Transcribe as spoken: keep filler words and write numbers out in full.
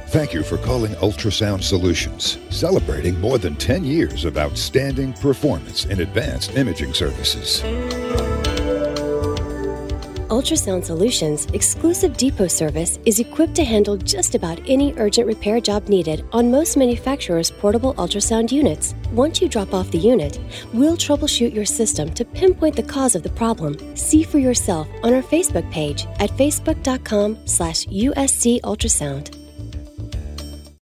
Thank you for calling Ultrasound Solutions, celebrating more than ten years of outstanding performance in advanced imaging services. Ultrasound Solutions' exclusive depot service is equipped to handle just about any urgent repair job needed on most manufacturers' portable ultrasound units. Once you drop off the unit, we'll troubleshoot your system to pinpoint the cause of the problem. See for yourself on our Facebook page at facebook dot com slash U S C Ultrasound.